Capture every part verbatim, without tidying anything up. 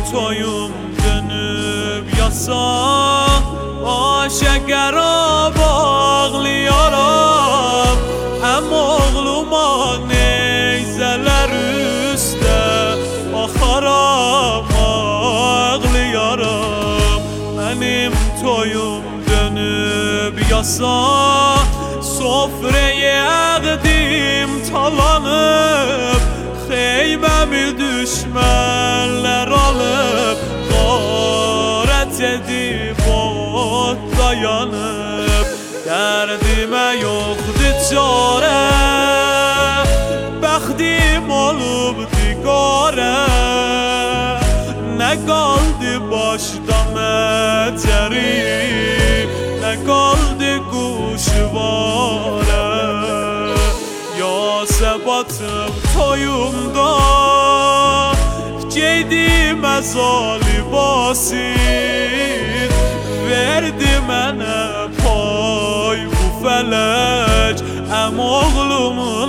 toyum dönüp yasa başa qərab ağlayaram. Həm oğluma neyzələr üstə baxaram, ağlayaram. Mənim toyum dönüp yasa sofraya əqdim talanıb, xeybəmi düşmənlər alıb, qarət edib ot dayanıb. Dərdimə yoxdur çarə, bəxtim olub diqarə. Nə qaldı başda məcərim, nə qaldı quşvarə. Yasebatım toyumda geydim əza libası, verdi mənə pay bu fələk, əm oğlumun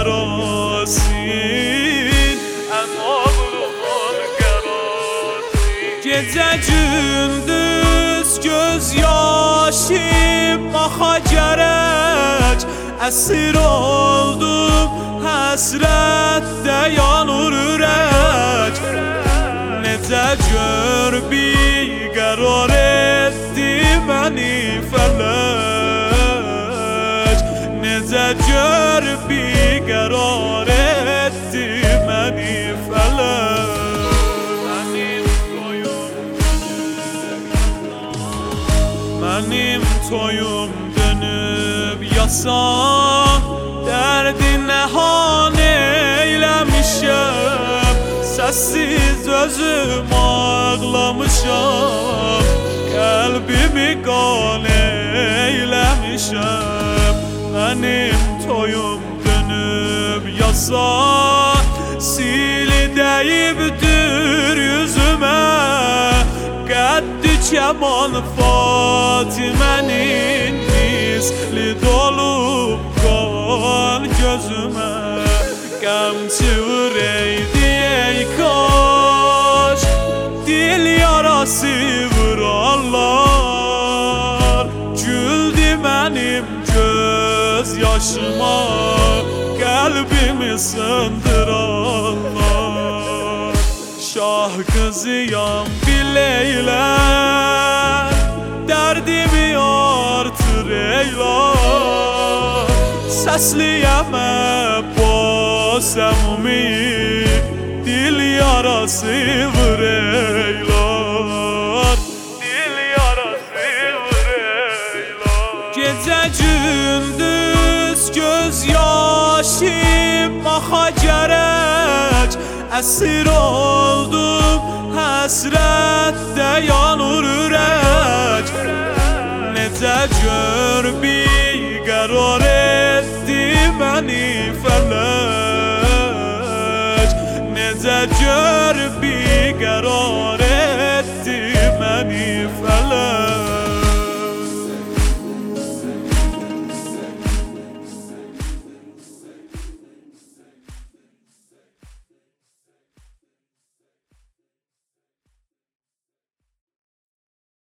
qərasın, əm oğlumun qərasın. Gecə gündüz göz yaşım baxa gərək, əsir oldum həsrətdə yanır ürək. Necə gör biqərar etdi məni fələk, necə gör biqərar etdi məni fələk. Mənim toyum Mənim toyum dönüb yasa, derdi nəhan eyləmişəm, səssiz özüm ağlamışam, qəlbimi qan eyləmişəm. Mənim toyum dönüb yasa, sili dəyibdir yüzümə, qəddi kəman Fatimənin misli dolub qan gözümə. Qəm çığır eydi ey kaş, dil yarası vurarlar, güldü mənim göz yaşıma, qəlbimi sındırarlar. Şah qızıyam bileylə, dərdimi artır eylar, səsliyəm səmimi, dil yarası vur eylar, dil yarası vur eylar. Gecə gündüz göz yaşım baxa gərək, əsir oldum həsrətdə yanır ürək. Necə gör biqərar etdi məni fələk, necə gör biqərar etdi məni fələk.